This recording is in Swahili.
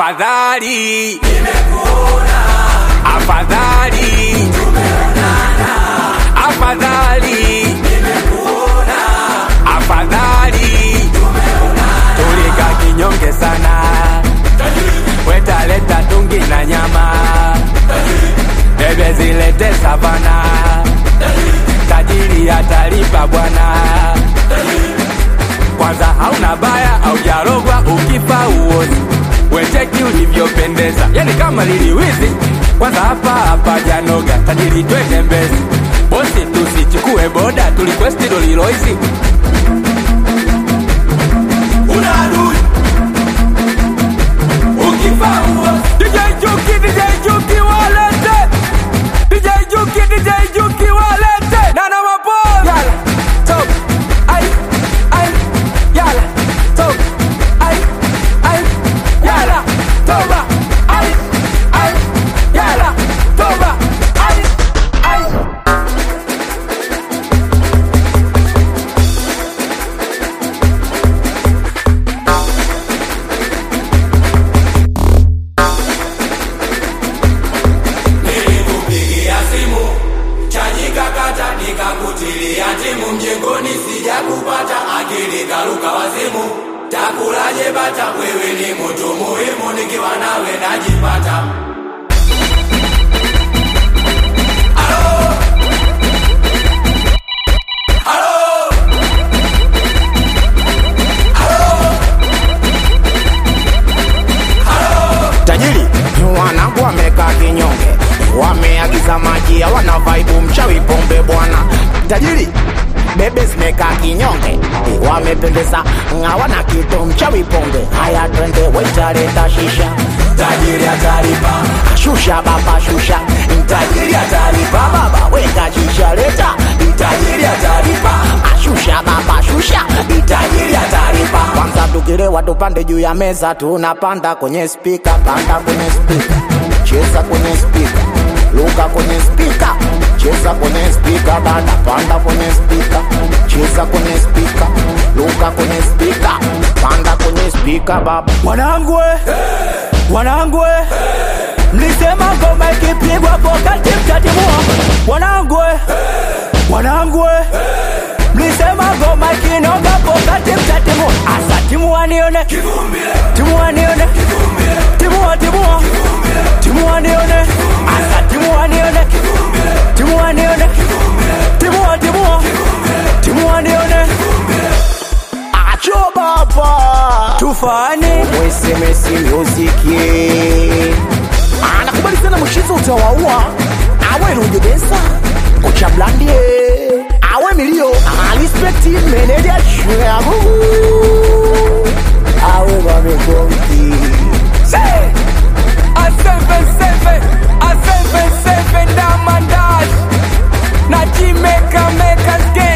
Afadhali nimekuona, afadhali tumeonana, afadhali nimekuona, afadhali tumeonana. Tulika kinyonge sana, weta leta tungi na nyama, bebe zilete savana, tajiri atalipa bwana. Kwanza hauna baya au jarogwa, ukifa uozi wecheki ulivyopendeza, yani kama liliwizi. Kwanza hapa janoga, tajiri twende Mbezi, bosi tusichukue boda, tulikwesti doliloizi. Una adui ukifa uozi. DJ Juki walete, DJ Juki walete, Nana Mapoz. Yala top ay yala top ay yala toba ay yala toba ay. Nilikupigia simu chaji kakata, nikakutilia timu mjengoni, sijakupata akili karuka wazimu. Takulaje bata, wewe ni mtu muhimu, nikiwa nawe najipata. Tajiri wanangu wameka kinyonge, wameagiza maji ya wana vibe mchawi pombe bwana. Tajiri bebe zimeka kinyonge, wamependeza hawana kitu mchawi pombe. Haya twende weta leta shisha, Tajiri atalipa, shusha baba shusha, tajiri atalipa, baba weka shisha leta, tajiri atalipa, shusha baba shusha, tajiri atalipa. kwanza tukilewa tupande juu ya meza, tunapanda kwenye speaker, panda kwenye speaker, cheza kwenye speaker, luka kwenye speaker, cheza kwenye speaker, bada panda kwenye speaker, cheza kwenye speaker, luka kwenye speaker, panda kwenye speaker baba. Wanangu wanangu mlisema ngoma ikipigwa pokati mtatimua. Wanangu mlisema ngoma ikinoga pokati mtatimua. Asa timua nione, timua nione, timua timua nione, asa timua nione, timua nione, timua nione. Acho baba Tufani SMS music anakubali sana mshizo utawaua. Awe Rujudesa Kocha Blandi awe Milio respect meneja shwabu awe wamekonki A 7-7 Diamond Dash na Jamaica make us game.